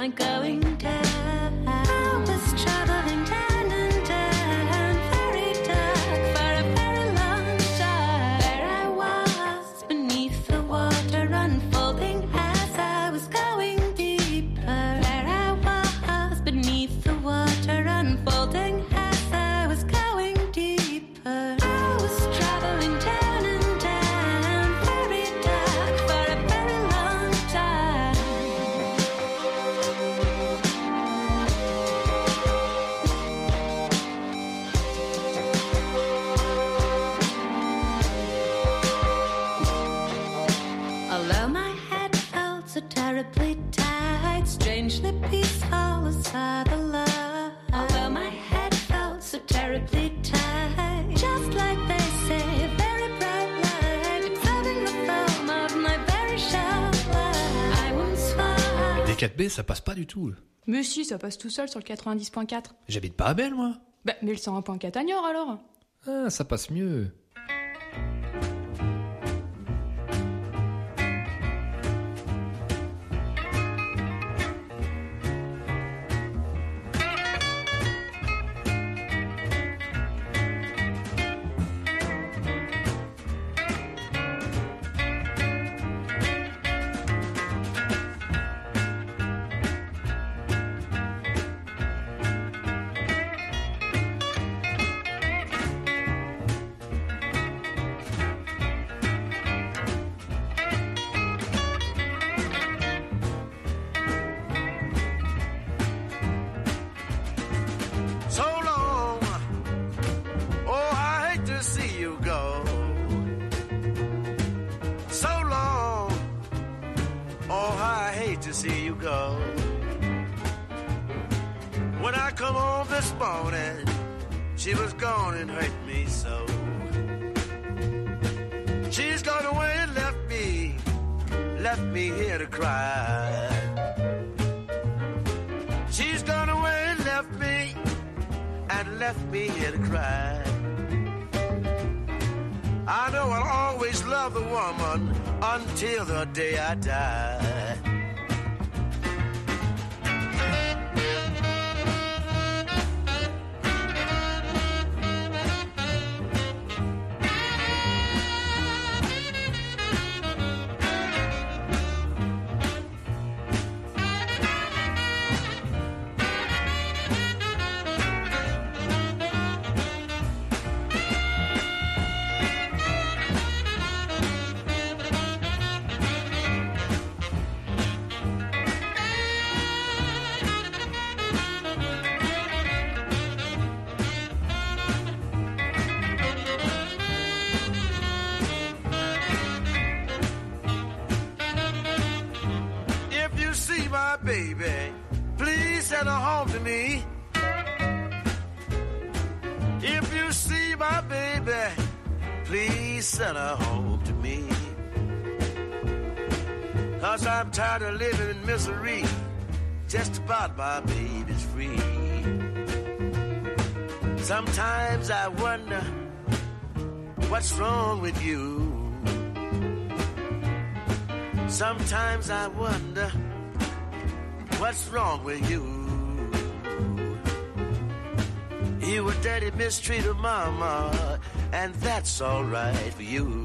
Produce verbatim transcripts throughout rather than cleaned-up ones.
I'm going down. I was traveling down and down, very dark for a very long time. There I was beneath the water, unfolding as I was going deeper. There I was beneath the water, unfolding as I was going deeper. I was traveling down and down, very dark for a very long time. Although my head felt so terribly tight, strangely peaceful was the love. Although my head felt so terribly tight, just like they say, a very bright light, exuding the foam of my very shallow life. I once was. Les quatre B, ça passe pas du tout. Mais si, ça passe tout seul sur le quatre-vingt-dix point quatre. J'habite pas à Belle, moi. Bah, mais le cent un point quatre à Niort alors. Ah, ça passe mieux. So long, oh, I hate to see you go. So long, oh, I hate to see you go. When I come home this morning, she was gone and hurt me so. She's gone away and left me, left me here to cry. She's gone away and left me, and left me here to cry. I know I'll always love the woman until the day I die. If you see my baby, please send her home to me. If you see my baby, please send her home to me. Cause I'm tired of living in misery, just about my baby's free. Sometimes I wonder what's wrong with you. Sometimes I wonder what's wrong with you. You were dirty, mistreated mama, and that's all right for you.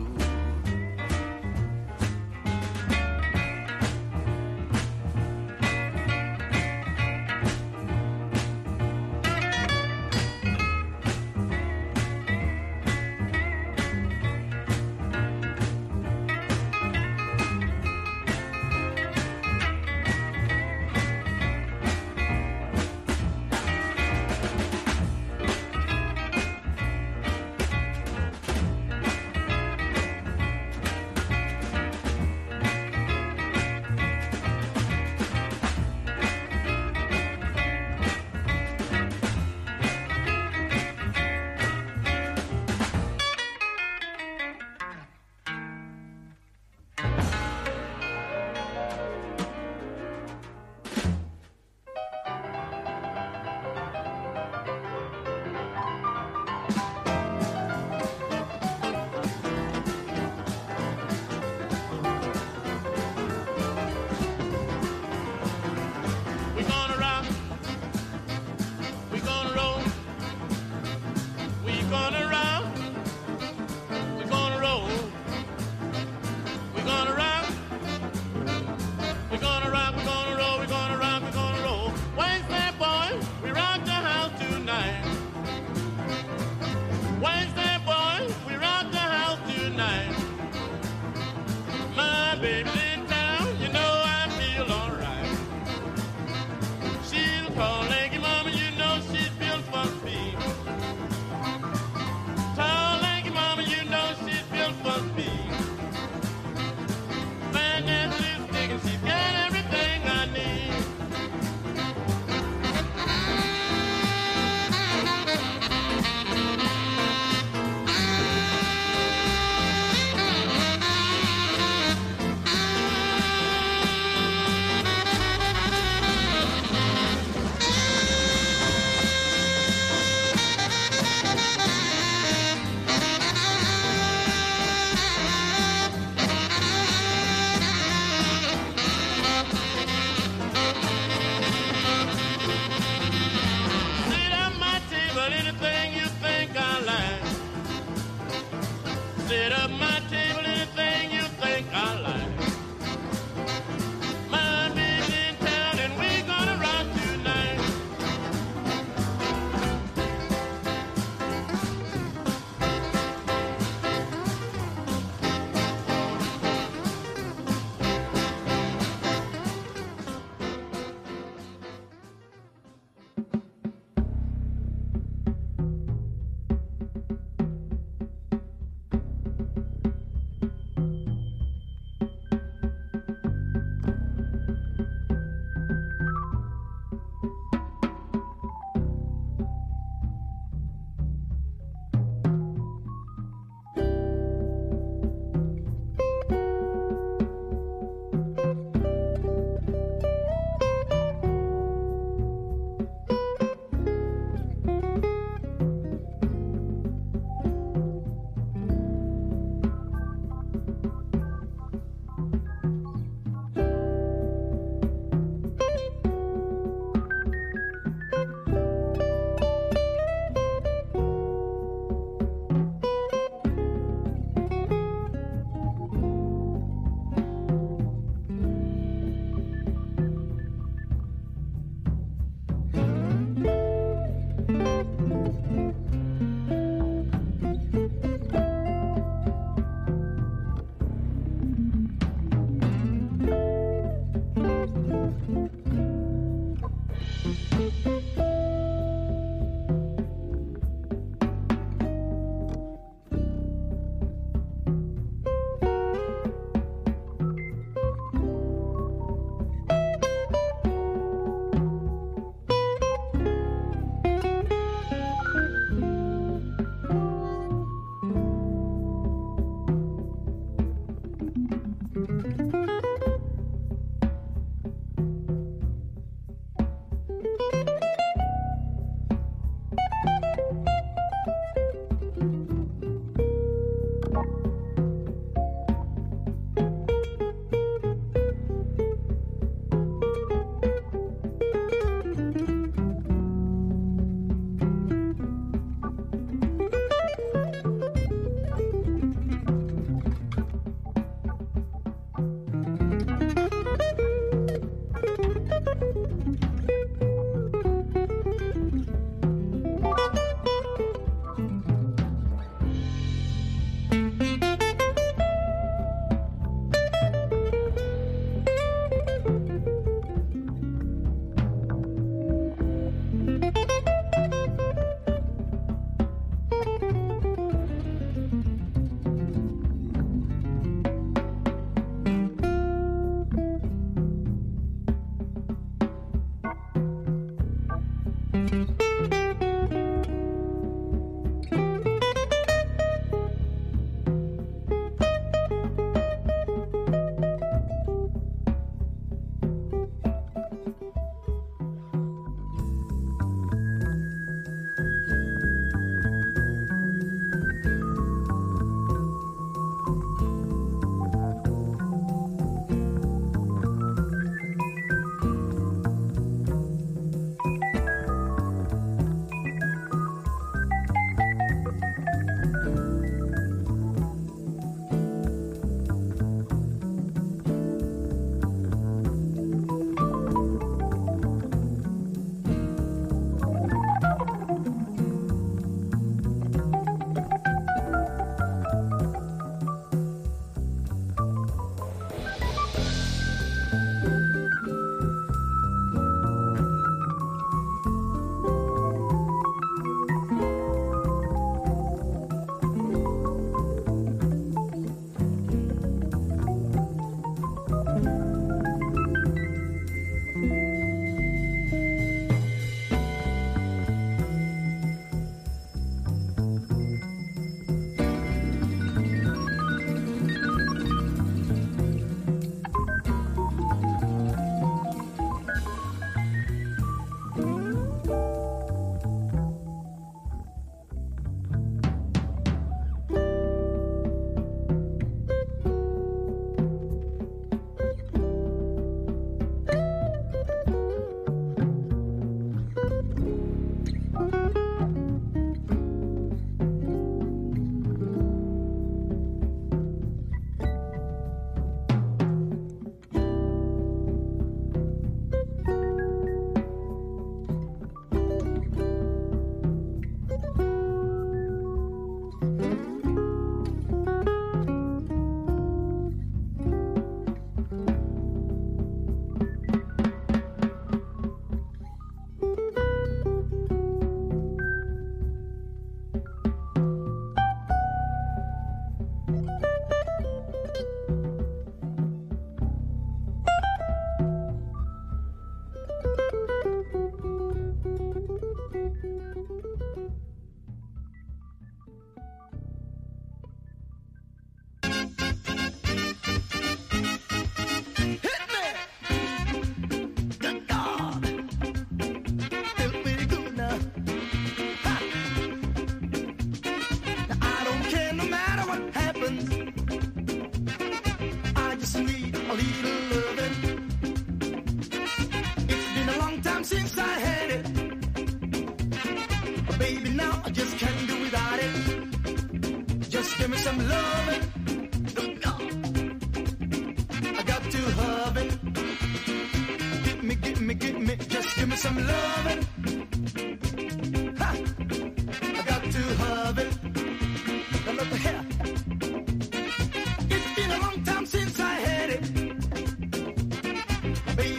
Now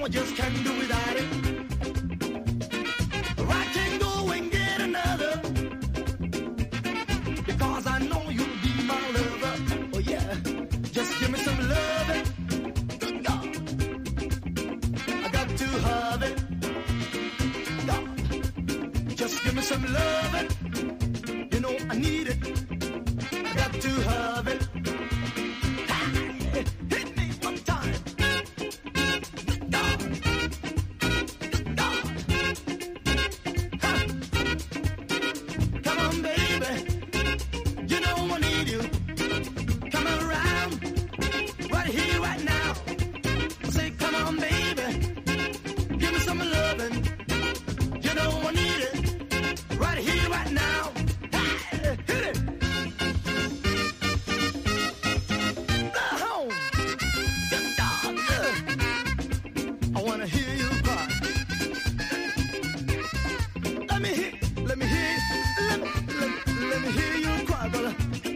I just can't do without it. Or I can go and get another, because I know you'll be my lover. Oh yeah, just give me some loving. Good God, I got to have it. God, just give me some loving. You know I need it. I got to have it. Hit me one time. God. God. Ha. Come on, baby. You know I need you. Come around. Right here, right now. I say, come on, baby. Give me some loving. You know I need it. Right here, right now. Hit it. Now, good dog. I wanna hear you cry. Let me hear, let me hear, let me, let me, let me hear you cry, brother.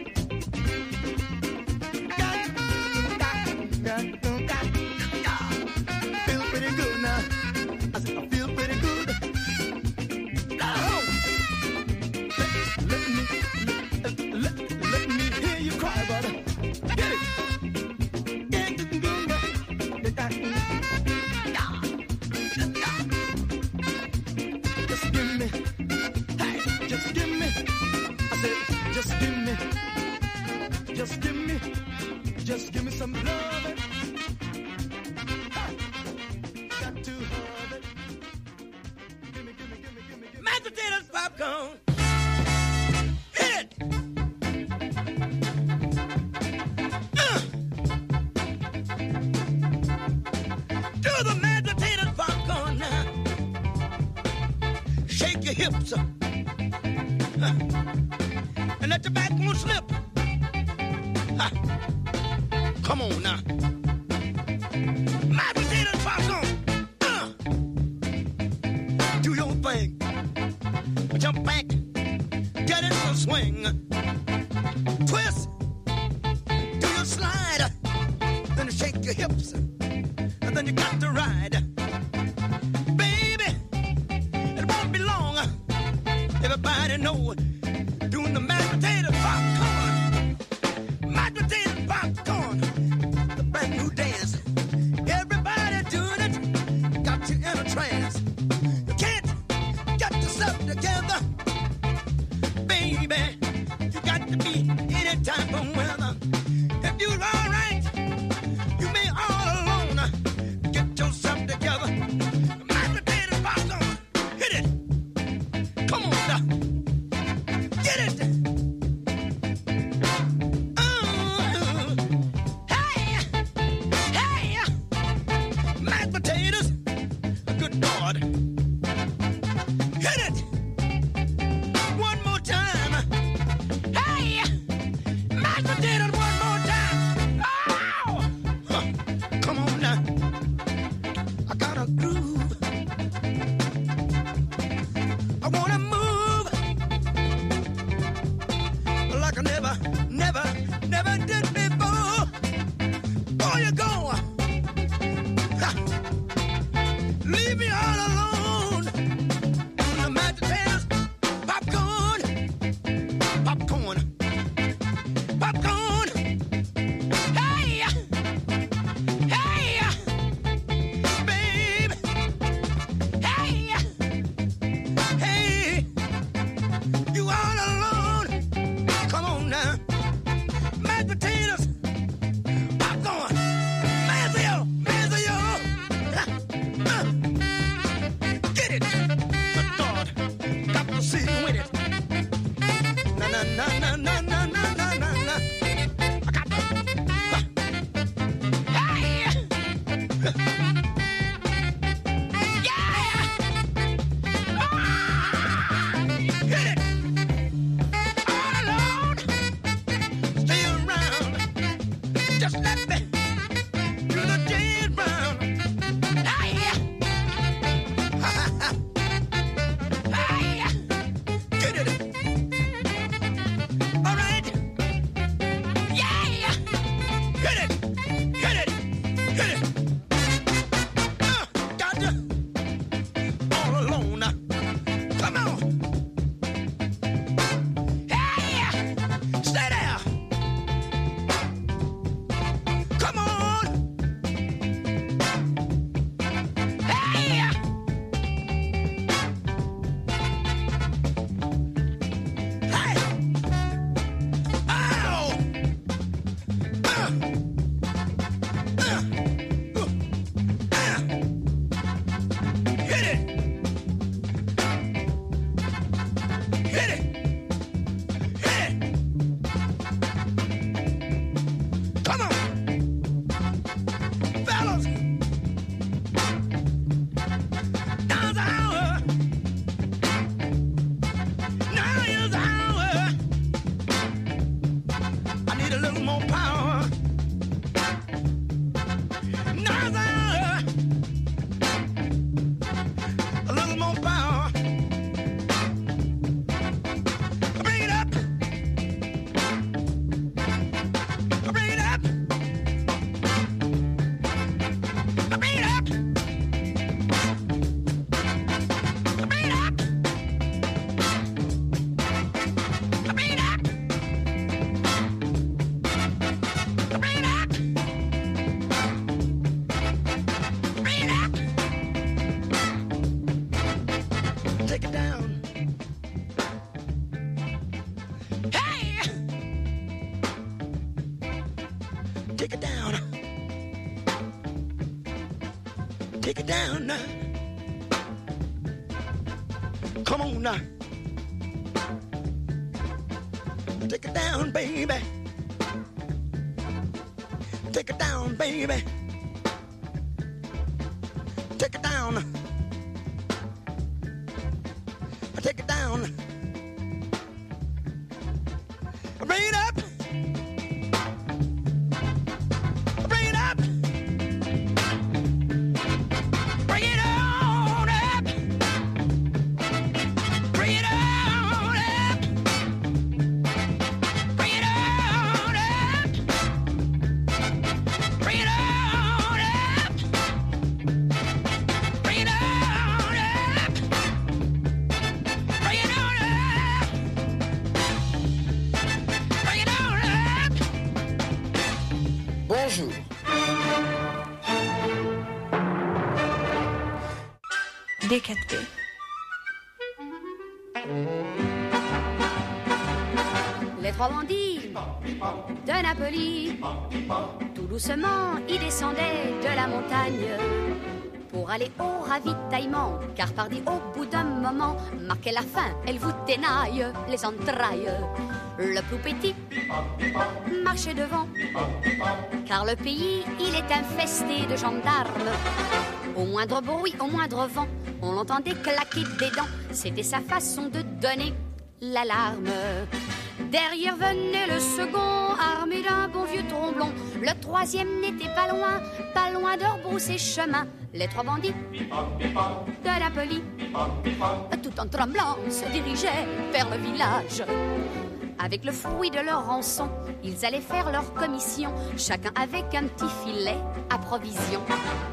God, God, God, God, God. Feel pretty good now. I said I feel pretty good. Now, let me, let, let, let me hear you cry, brother. Get it. Just give me, hey, just give me. I said, just give me, just give me, just give me some love. Got to have it. Give me, give me, give me, give me, give me. Mashed potatoes, popcorn. Hit it. Uh. Do the mashed potatoes, popcorn now. Shake your hips. Uh. And let your backbone slip. Uh. Come on now. Mashed potatoes, popcorn. Uh. Do your thing. Jump back, get in the swing, twist, do your slide, then you shake your hips, and then you got to ride. Baby, it won't be long, everybody know, doing the mashed potato popcorn, mashed potato popcorn, the brand new dance. Everybody doing it, got you in a trance. You can't get yourself together, baby. You got to be any type of weather. If you're all right, you may all alone. Get yourself together. Mashed potato popcorn, hit it. Come on now, get it. Uh, hey, hey, mashed potatoes. Good Lord. Hit it! One more time. Hey! Mashed potatoes one more time. Oh! Huh. Come on now. I got a groove. I wanna move like I never, never, never did before. Oh, you go. Ha. Leave me all alone. The mashed potatoes, popcorn, popcorn, popcorn. Hey, hey, babe. Hey, hey, you all alone. Come on now. Mashed potatoes, popcorn, Mazio, Mazio. Uh, uh. Take it down now. Come on now. Take it down, baby. Take it down, baby. Take it down. Take it down. Bring it up. Bring it up. Bring it on up. Bring it on up. Bring it on up. Bring it on up. Bring it on up. Bring it on up. Bring it on up. Bonjour. D quatre P. Les trois bandits de Napoli, tout doucement, ils descendaient de la montagne pour aller au ravitaillement, car pardi au bout d'un moment, marquait la faim, elle vous ténaille les entrailles. Le plus petit marchait devant, car le pays, il est infesté de gendarmes. Au moindre bruit, au moindre vent, on l'entendait claquer des dents. C'était sa façon de donner l'alarme. Derrière venait le second, armé d'un bon vieux tromblon. Le troisième n'était pas loin, pas loin de rebrousser chemin. Les trois bandits de Napoli, tout en tremblant, se dirigeaient vers le village. Avec le fruit de leur rançon, ils allaient faire leur commission, chacun avec un petit filet à provision.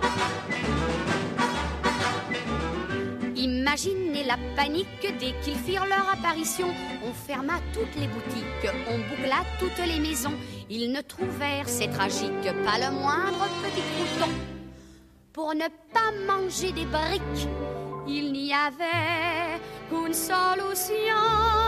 Imaginez la panique dès qu'ils firent leur apparition. On ferma toutes les boutiques, on boucla toutes les maisons. Ils ne trouvèrent, c'est tragique, pas le moindre petit crouton. Pour ne pas manger des briques, il n'y avait qu'une solution.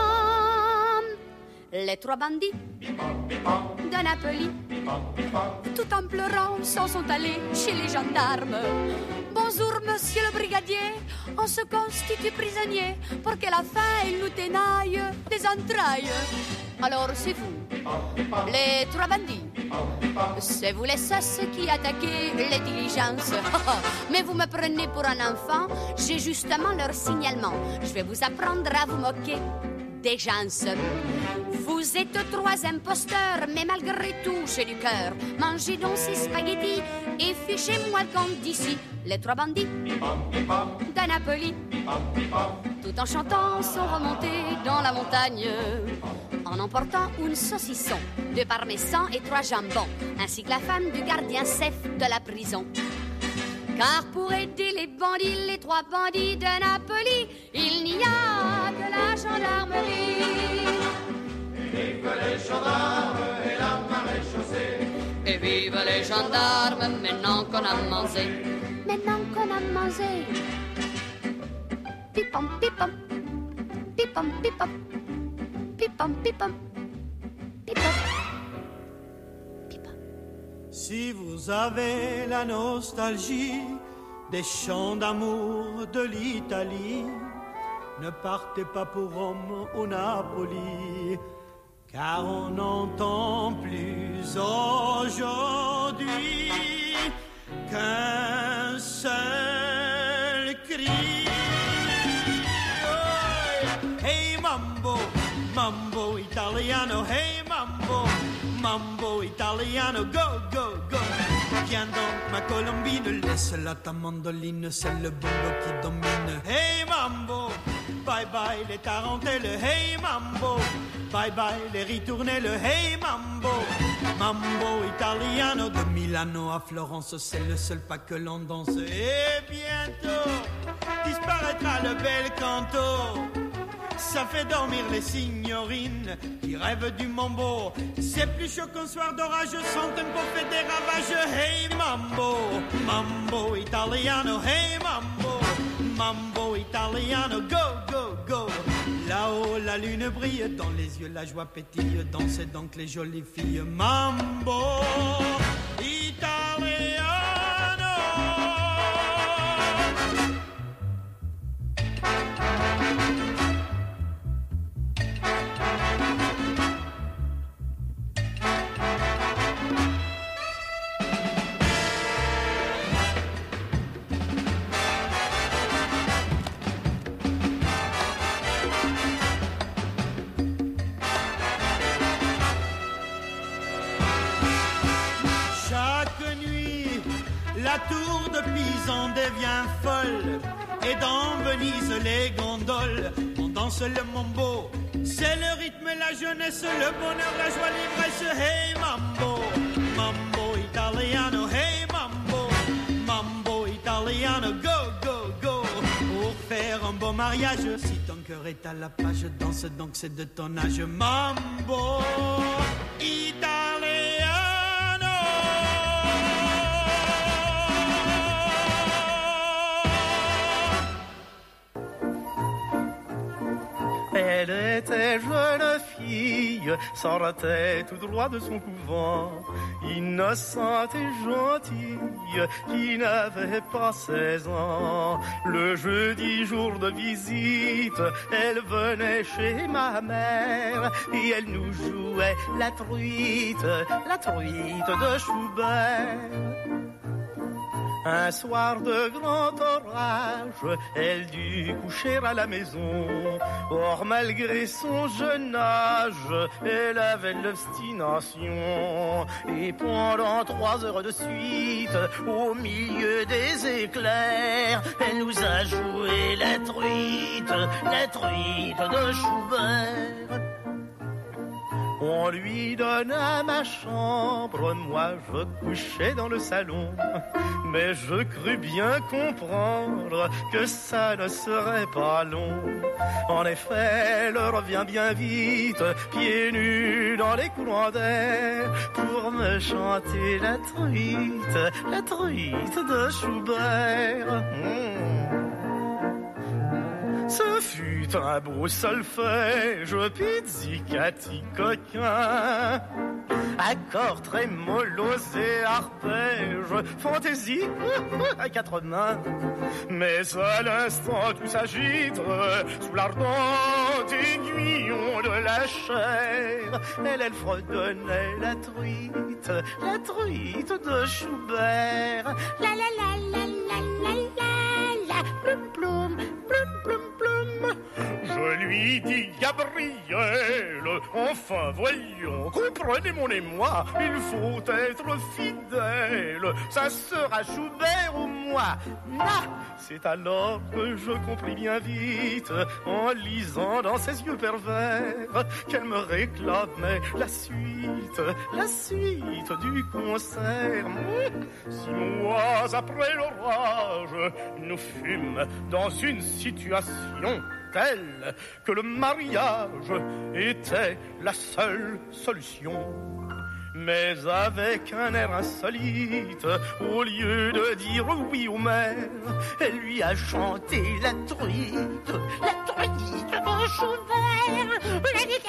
Les trois bandits de Napoli, tout en pleurant, s'en sont allés chez les gendarmes. Bonjour, monsieur le brigadier, on se constitue prisonnier pour que la faim nous ténaille des entrailles. Alors c'est vous, les trois bandits, c'est vous les sas qui attaquez les diligences. Mais vous me prenez pour un enfant, j'ai justement leur signalement. Je vais vous apprendre à vous moquer des gens. Vous êtes trois imposteurs, mais malgré tout, j'ai du cœur. Mangez donc ces spaghettis et fichez-moi le compte d'ici. Les trois bandits de Napoli, tout en chantant, sont remontés dans la montagne, en emportant une saucisson, deux parmesans et trois jambons, ainsi que la femme du gardien chef de la prison. Car pour aider les bandits, les trois bandits de Napoli, il n'y a que la gendarmerie. Et vive les gendarmes et la maréchaussée. Et vive les gendarmes, maintenant qu'on a mangé. Maintenant qu'on a mangé. Pipom, pipom, pipom, pipom, pipom, pipom, pipom, pipom. Si vous avez la nostalgie des chants d'amour de l'Italie, ne partez pas pour Rome ou Napoli, car on n'entend plus aujourd'hui qu'un seul cri. Oh, hey mambo, mambo italiano, hey mambo, mambo italiano, go, go, go. Viens donc ma colombine, laisse-la ta mandoline, c'est le bongo qui domine. Hey mambo, bye bye les tarentelles, hey mambo, bye bye les ritournelles, hey mambo, mambo italiano, de Milano à Florence, c'est le seul pas que l'on danse. Et bientôt disparaîtra le bel canto, ça fait dormir les signorines qui rêvent du mambo. C'est plus chaud qu'un soir d'orage, sans tempo fait des ravages. Hey mambo, mambo italiano, hey mambo, mambo italiano, go, go, go. Là-haut la lune brille, dans les yeux la joie pétille, dansez donc les jolies filles. Mambo italiano. La tour de Pise en devient folle, et dans Venise les gondoles, on danse le mambo. C'est le rythme, la jeunesse, le bonheur, la joie, l'ivresse. Hey mambo, mambo italiano, hey mambo, mambo italiano, go, go, go. Pour faire un beau mariage, si ton cœur est à la page, danse donc, c'est de ton âge. Mambo italiano. Elle était jeune fille, sortait tout droit de son couvent, innocente et gentille, qui n'avait pas seize ans. Le jeudi jour de visite, elle venait chez ma mère, et elle nous jouait la truite, la truite de Schubert. Un soir de grand orage, elle dut coucher à la maison. Or, malgré son jeune âge, elle avait l'obstination. Et pendant trois heures de suite, au milieu des éclairs, elle nous a joué la truite, la truite de Schubert. On lui donna ma chambre, moi je couchais dans le salon. Mais je crus bien comprendre que ça ne serait pas long. En effet, elle revient bien vite, pieds nus dans les courants d'air, pour me chanter la truite, la truite de Schubert. Mmh. Ce fut un beau solfège, pizzicati coquin, accords très mollos et arpèges, fantaisie à quatre mains. Mais à l'instant tout s'agite sous l'ardent aiguillon de la chair. Elle, elle fredonnait la truite, la truite de Schubert. La la la la la la la la, plum plum, plum plum plum. Je lui dis, Gabrielle, enfin voyons, comprenez mon émoi, il faut être fidèle, ça sera Schubert ou moi. Ah, c'est alors que je compris bien vite, en lisant dans ses yeux pervers, qu'elle me réclamait la suite, la suite du concert. Six mois après l'orage, nous fûmes dans une situation telle que le mariage était la seule solution. Mais avec un air insolite, au lieu de dire oui au maire, elle lui a chanté la truite, la truite de Schubert.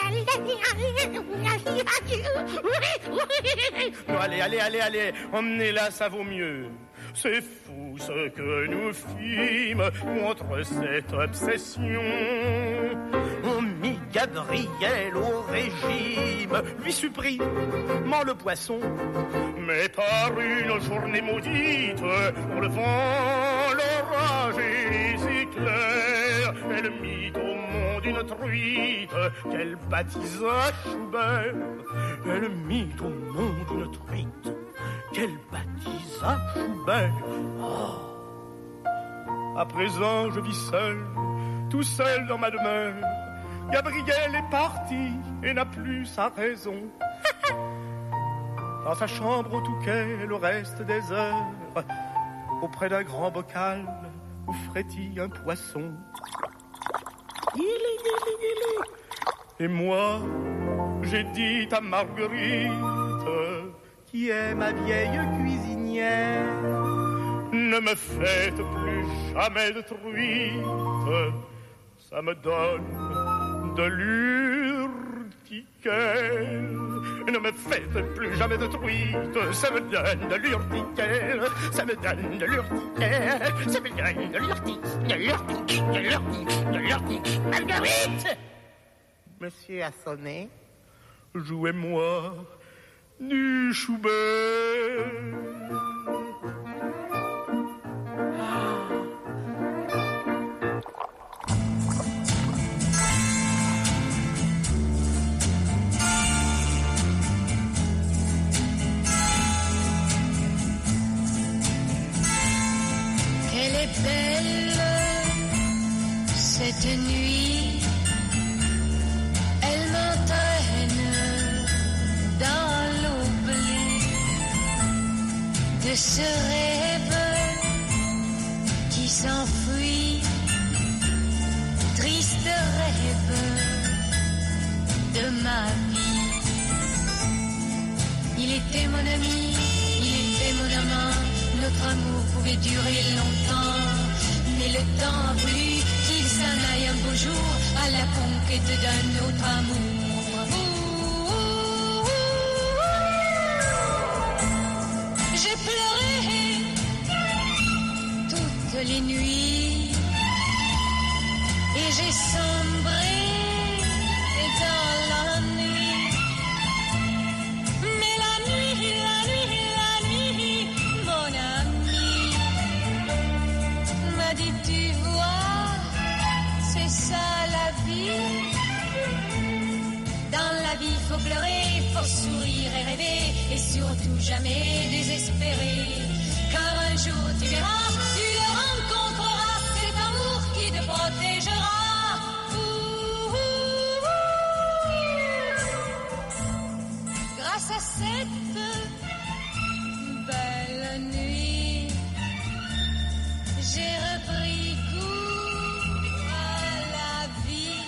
Non, allez, allez, allez, allez, emmenez-la, ça vaut mieux. C'est fou ce que nous fîmes contre cette obsession. On mit Gabriel au régime, lui supprimant le poisson. Mais par une journée maudite, en le vent, l'orage et les éclairs, elle mit au monde une truite qu'elle baptisa Schubert. Elle mit au monde une truite qu'elle baptisa Schubert. Oh. À présent, je vis seul, tout seul dans ma demeure. Gabriel est parti et n'a plus sa raison. Dans sa chambre au Touquet, le reste des heures, auprès d'un grand bocal où frétille un poisson. Et moi, j'ai dit à Marguerite, qui est ma vieille cuisinière, ne me faites plus jamais de truite, ça me donne de l'urticaire. Ne me faites plus jamais de truite, ça me donne de l'urticaire, ça me donne de l'urticaire, ça me donne de l'urtique, de l'urtique, de l'urtique, de l'urtique. Marguerite! Monsieur a sonné. Jouez-moi du Schubert. est belle cette nuit, elle m'entraîne dans l'oubli de ce rêve qui s'enfuit, triste rêve de ma vie. Il était mon ami, il était mon amant, notre amour pouvait durer longtemps, mais le temps a voulu qu'il s'en aille un beau jour à la conquête d'un autre amour. J'ai pleuré toutes les nuits et j'ai sombré dans la nuit. Mais la nuit, la nuit, la nuit, mon ami m'a dit tu vois, c'est ça la vie. Dans la vie, faut pleurer, faut sourire et rêver, et surtout jamais désespérer. Car un jour tu verras, tu le rencontreras, cet amour qui te protégera. Ouh, ouh, ouh. Grâce à cette belle nuit, j'ai repris goût à la vie.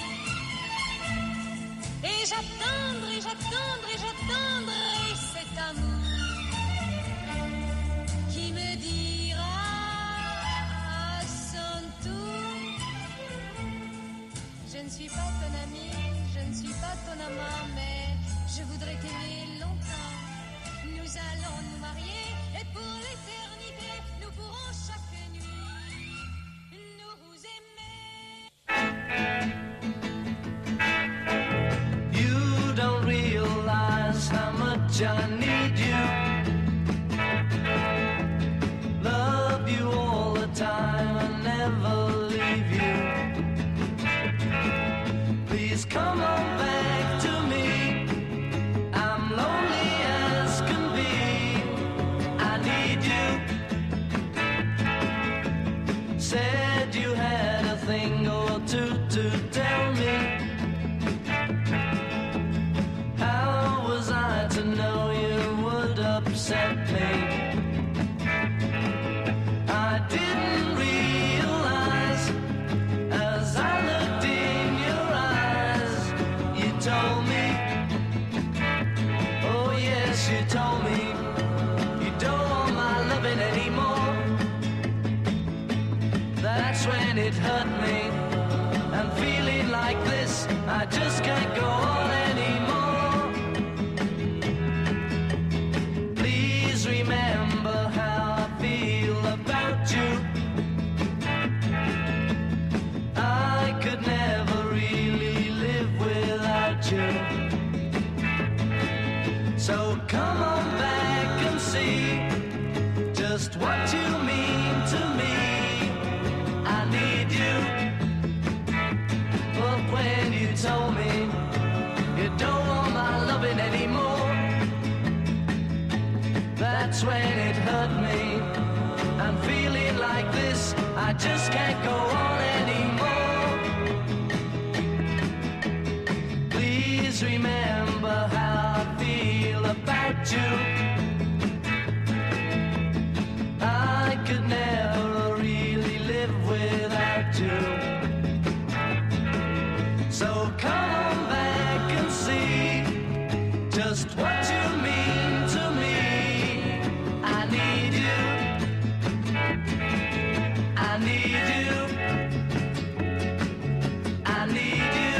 Et j'attendrai, j'attendrai, j'attendrai cet amour qui me dira à son tour: je ne suis pas ton ami, je ne suis pas ton amant, mais je voudrais t'aimer longtemps. Nous allons nous marier et pour l'éternité, nous pourrons chaque nuit nous aimer. You don't realize how much I need you. Love you all the time and never leave you. Please come on back to me. I'm lonely as can be. I need you. Said you had a thing or two to tell me. How was I to know you would upset me? I didn't realize as I looked in your eyes. You told me, oh yes, you told me, you don't want my loving anymore. That's when it hurt me. I'm feeling like this, I just can't go on anymore. Please remember how I feel about you. I could never really live without you. So come on back and see just what you mean to me. I need you. But when you told me you don't want my loving anymore, that's when it hurt me. I'm feeling like this, I just can't go on anymore. Please remember how I feel about you. I could never really live without you. So come on back and see just what you mean to me. I need you. I need you. I need you.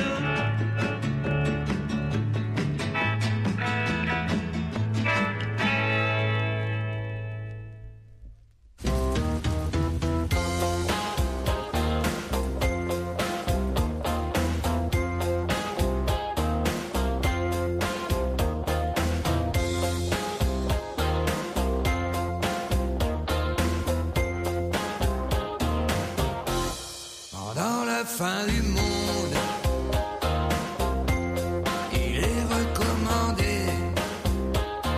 Pendant la fin du monde, il est recommandé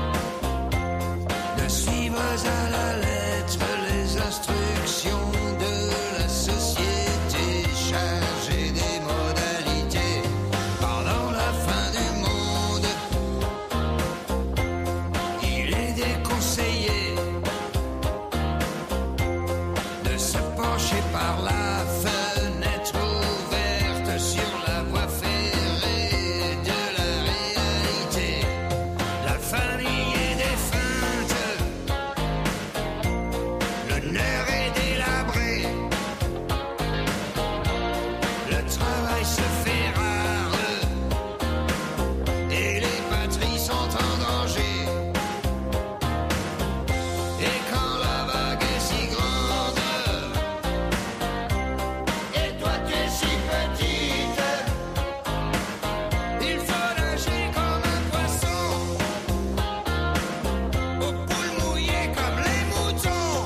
de suivre à la lettre les instructions de penché par la fenêtre ouverte sur la voie ferrée de la réalité. La famille est défunte, l'honneur est délabré, le travail se fait rare et les patries sont en danger. Et quand la vague est si grande et toi tu es si petite, il faut nager comme un poisson, aux poules mouillées comme les moutons.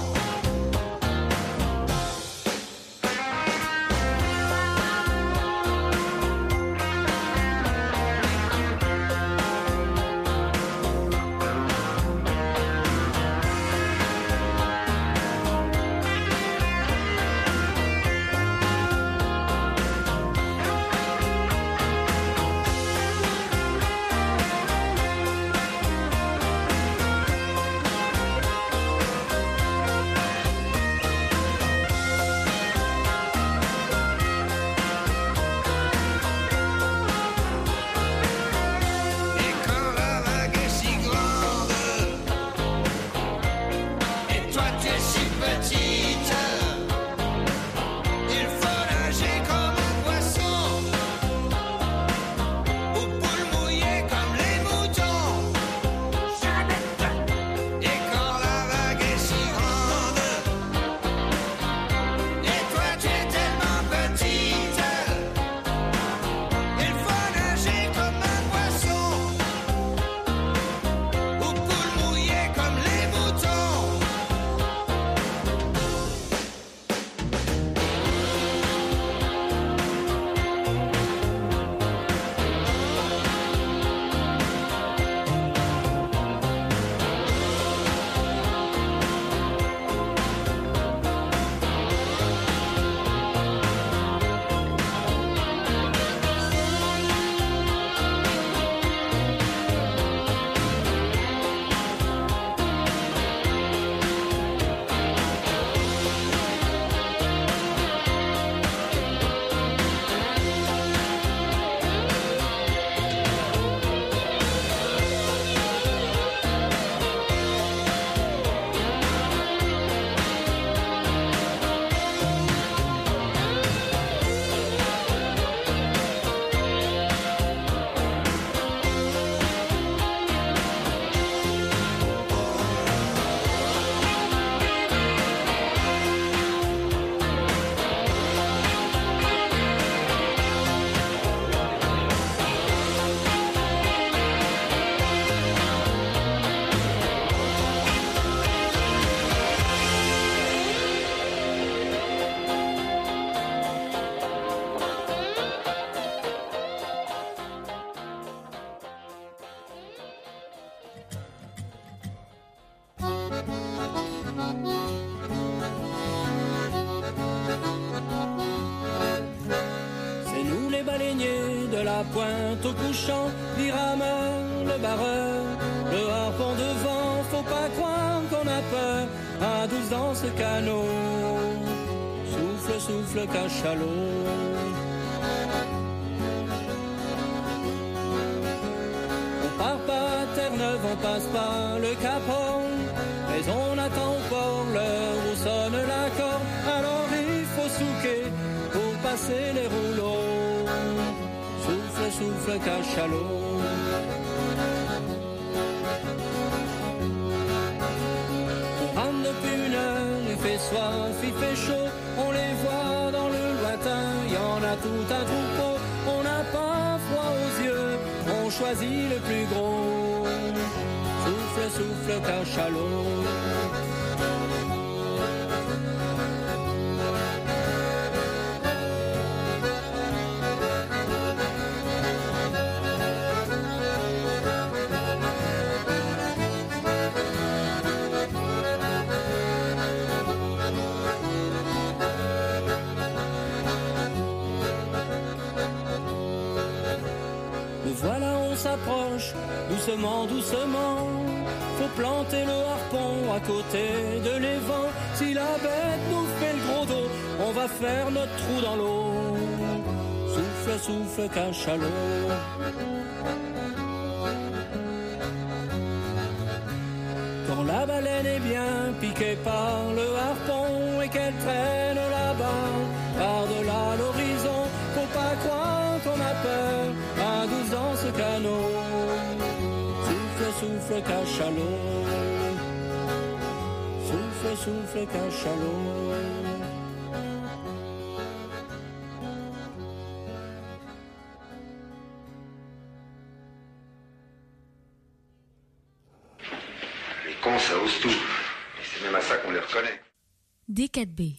Et quand la vague est si grande et toi tu es si petite, il faut nager comme un poisson, aux poules mouillées comme les moutons. Et quand la vague est si grande et toi tu es tellement petite, il faut nager comme un poisson, aux poules mouillées comme les moutons. C'est nous les baleiniers de la pointe au couchant, l'Irameur, le barreur, le harpon devant, faut pas croire qu'on a peur, à douze dans ce canot, souffle, souffle, cachalot. On part pas à Terre-Neuve, on passe pas le Cap Horn, mais on attend au port l'heure où sonne l'accord, alors il faut souquer pour passer les rouleaux. Souffle, souffle, cachalot. On rentre depuis une heure, il fait soif, il fait chaud, on les voit dans le lointain, y en a tout un troupeau, on n'a pas froid aux yeux, on choisit le plus gros. Souffle, souffle, cachalot. Voilà, on s'approche, doucement, doucement. Faut planter le harpon à côté de l'évent. Si la bête nous fait le gros dos, va faire notre trou dans l'eau. Souffle, souffle, cachalot. Quand la baleine est bien piquée par le harpon et qu'elle traîne là-bas, par-delà l'horizon, faut pas croire qu'on a peur à douze dans ce canot. Souffle, souffle, cachalot. Souffle, souffle, cachalot. Les cons, ça ose tout. Et c'est même à ça qu'on les reconnaît. D quatre B.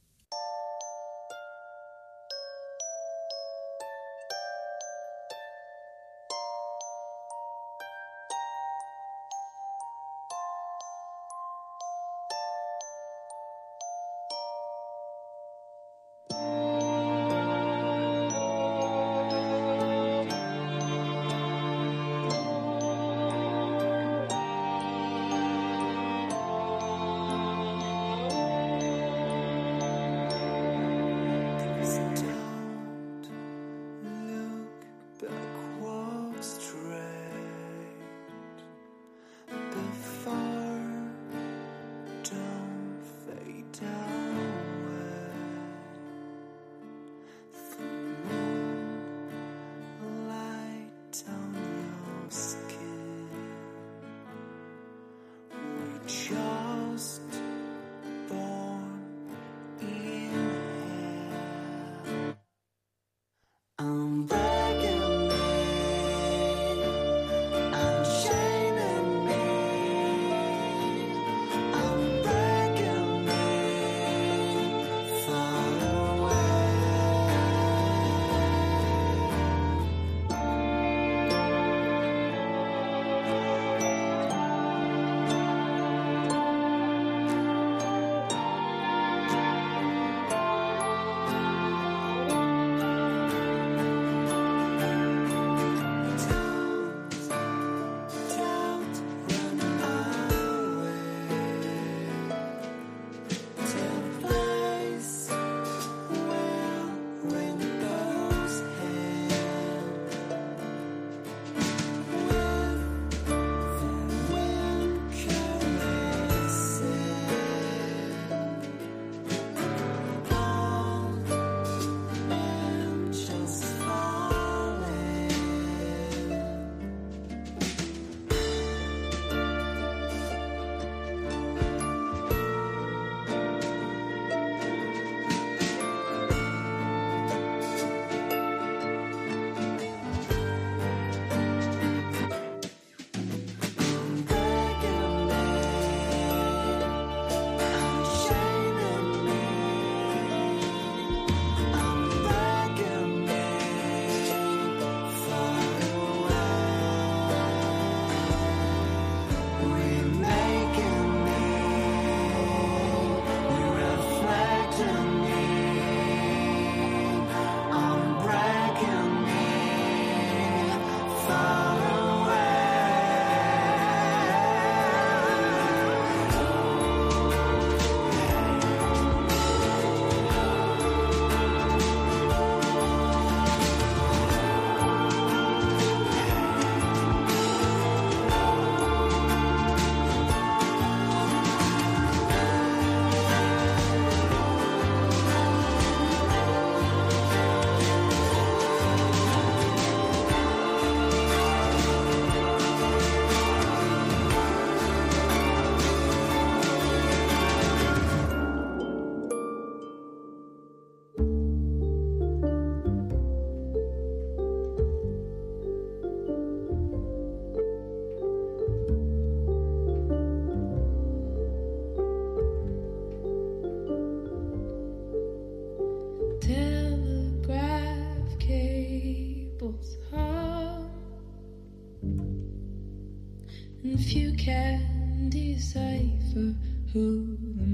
If you can decipher who the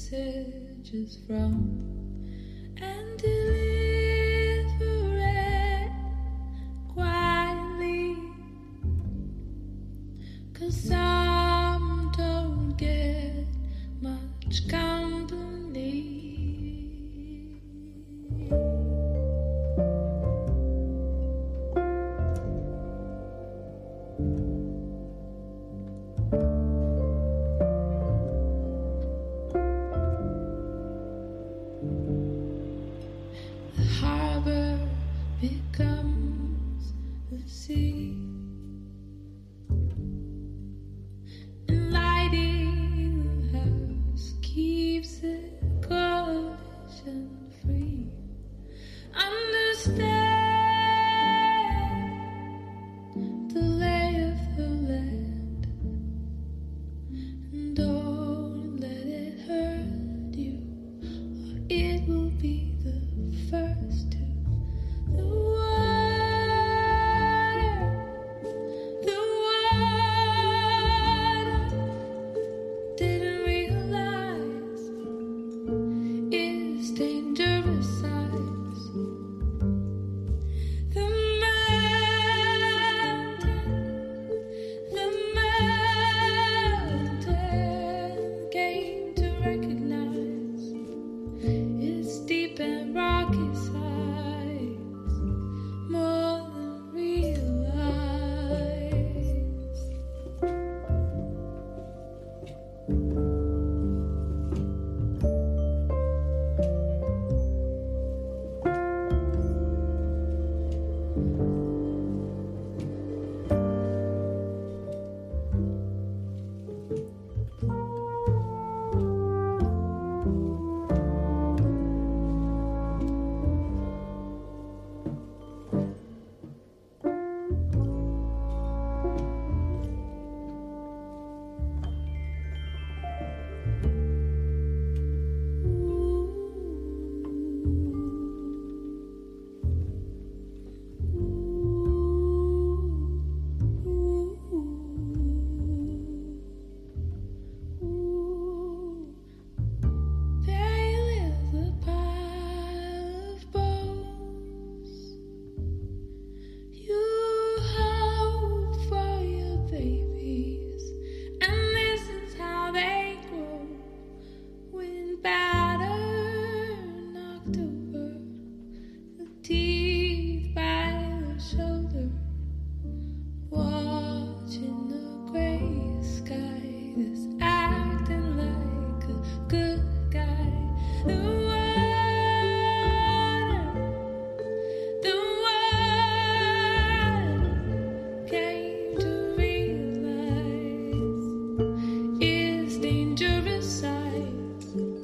message is from and deliver it quietly, 'cause some don't get much company. becomes the sea. And lighting the house keeps it collision free. Understand the lay of the land, and don't let it hurt you, or it will be the first to. The water, the water, didn't realize its dangerous size. The mountain, the mountain came to recognize its deep and rocky size. More than realize. There lives a pile of bones. You hope for your babies, and this is how they grow. When batter knocked over, the teeth by the shoulder, watching the gray sky, this acting like a good guy. The water, the water came to realize its dangerous size.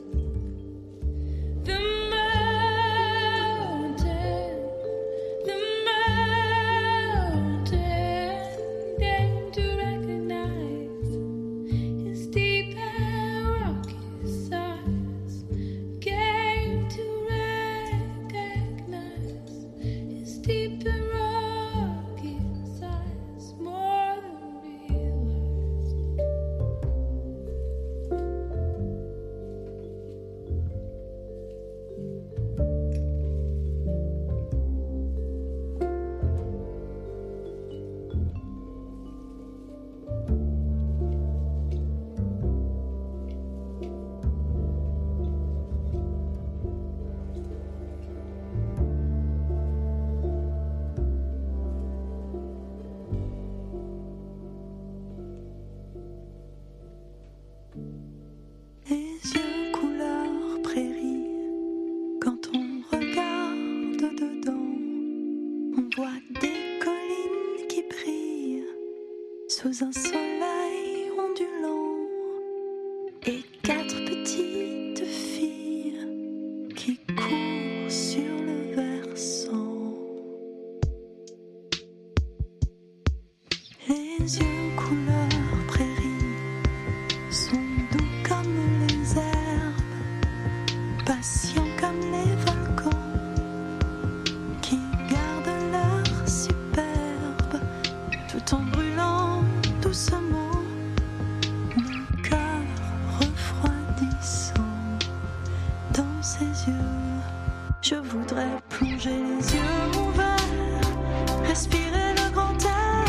The mountain, the mountain came to recognize its deep and rocky size. Came to recognize its deep and rocky size. More than realized. Les yeux couleur prairie, quand on regarde dedans, on voit des collines qui brillent sous un soleil ondulant et quatre petites filles qui courent sur le versant. Les yeux couleur prairie sont doux comme les herbes, patients comme les volcans, qui gardent leur superbe, tout en brûlant doucement mon cœur refroidissant. Dans ses yeux, je voudrais plonger les yeux ouverts, respirer le grand air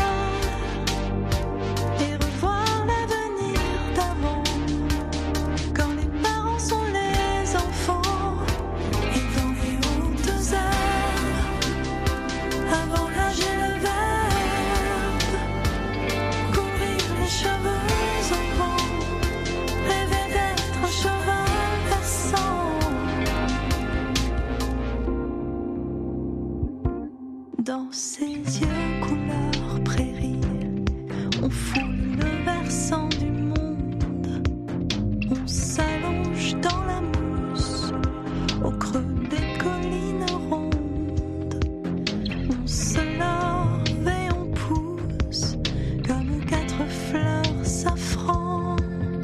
et revoir l'avenir d'avant, quand les parents sont les enfants, et dans les hautes herbes, avant l'âge et le verbe, couvrir les cheveux en vent, rêver d'être un cheval versant. Dans ses yeux couleur prairie, on foule le versant du monde. On s'allonge dans la mousse, au creux des collines rondes. On se lave et on pousse comme quatre fleurs safran.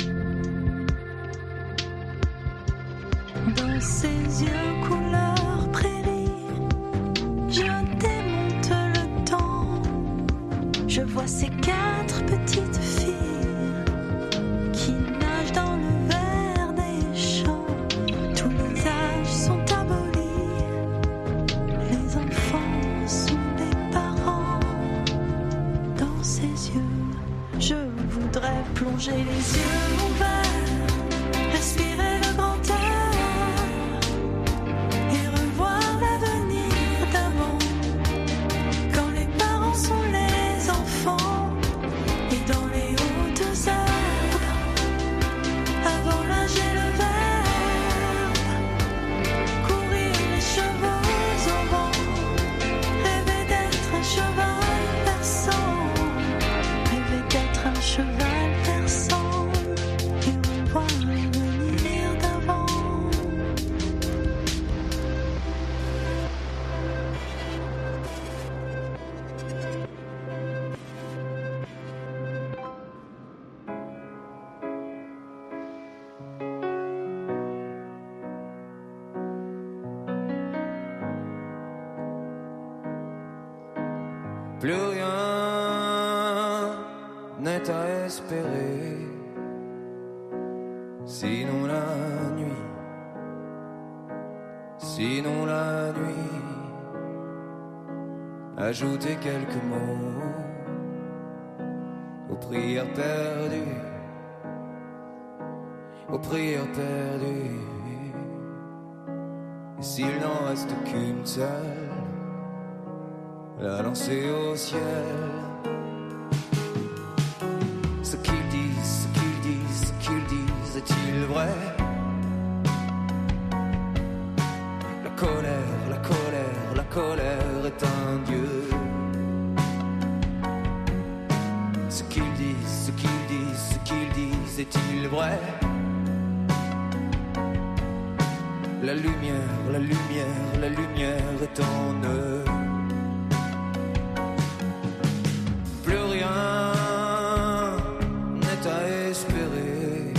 Dans ses yeux couleur prairie, je démonte le temps. Je vois ces quatre petites filles qui nagent dans le vert des champs. Tous les âges sont abolis, les enfants sont des parents. Dans ses yeux, je voudrais plonger les yeux ouverts, respirer le grand air et revoir l'avenir d'avant. Quand les parents sont les enfants et dans les hautes herbes, avant l'âge et le verbe, courir les chevaux au vent, rêver d'être un cheval perçant, rêver d'être un cheval perçant et revoir l'avenir d'avant. Plus rien n'est à espérer, sinon la nuit, sinon la nuit. Ajoutez quelques mots aux prières perdues, aux prières perdues. Et s'il n'en reste qu'une seule, la lancer au ciel. Ce qu'ils disent, ce qu'ils disent, ce qu'ils disent, est-il vrai? La colère, la colère, la colère est un dieu. Ce qu'ils disent, ce qu'ils disent, ce qu'ils disent, est-il vrai? La lumière, la lumière, la lumière est en eux. Plus rien n'est à espérer,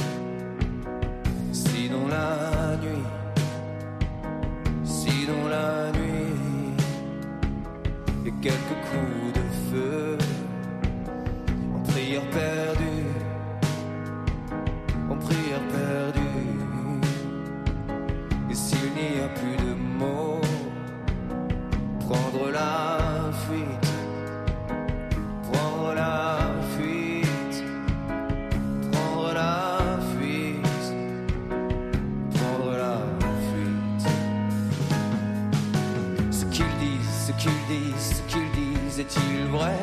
sinon la nuit, sinon la nuit, et quelques coups de feu, en prière perdue, en prière perdue. Et s'il n'y a plus de mots, prendre la fuite, prendre la fuite, prendre la fuite, prendre la fuite. Ce qu'ils disent, ce qu'ils disent, ce qu'ils disent, est-il vrai?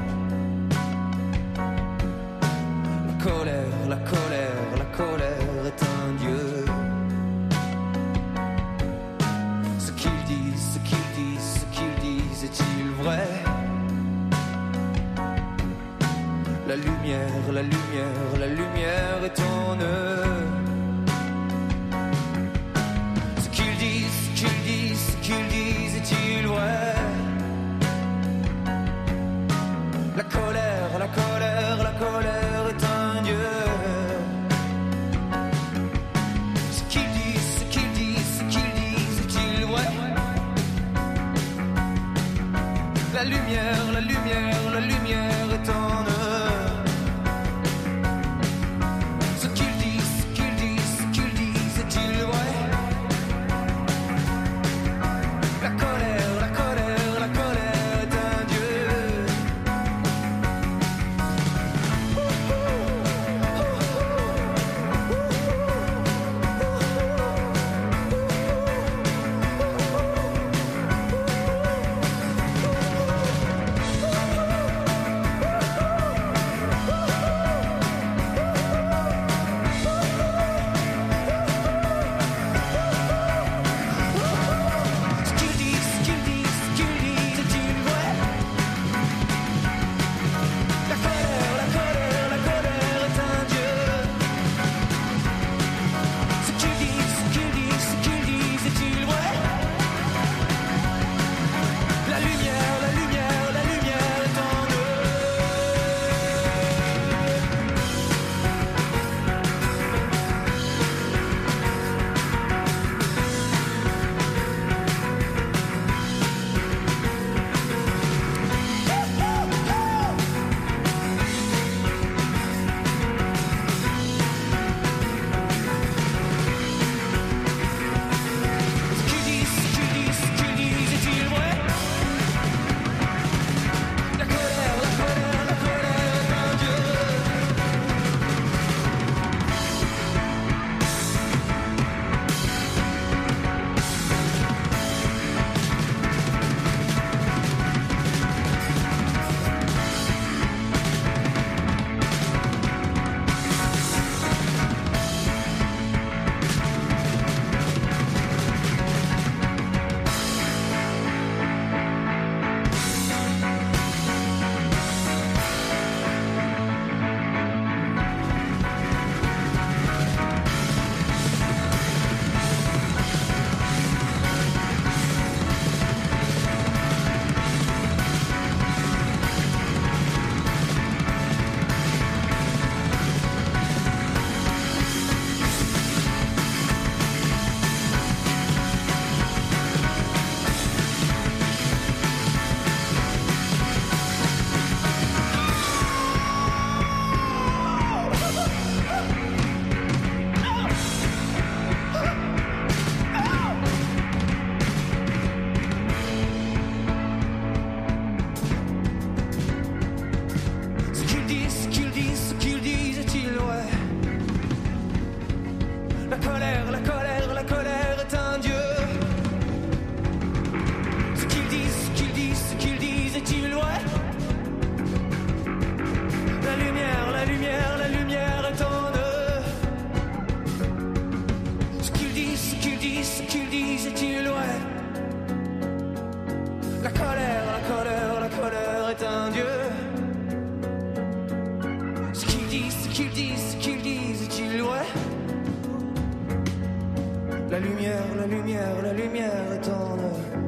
La colère, la colère, la colère est un dieu. Ce qu'ils disent, ce qu'ils disent, ce qu'ils disent, est-il vrai? La lumière, la lumière, la lumière est en eux. Ce qu'ils disent, ce qu'ils disent, ce qu'ils disent, est-il vrai? La colère, la colère, la colère est un dieu. Ce qu'ils disent, ce qu'ils disent, ce qu'ils disent, est-il vrai? La lumière, la lumière, la lumière est en eux. Ce qu'ils disent, ce qu'ils disent, ce qu'ils disent, est-il vrai? La colère, la colère, la colère est un dieu. c'est-il vrai? La colère, la colère, la colère est un dieu. Ce qu'ils disent, ce qu'ils disent, ce qu'ils disent, est-il vrai? La lumière, la lumière, la lumière est en eux.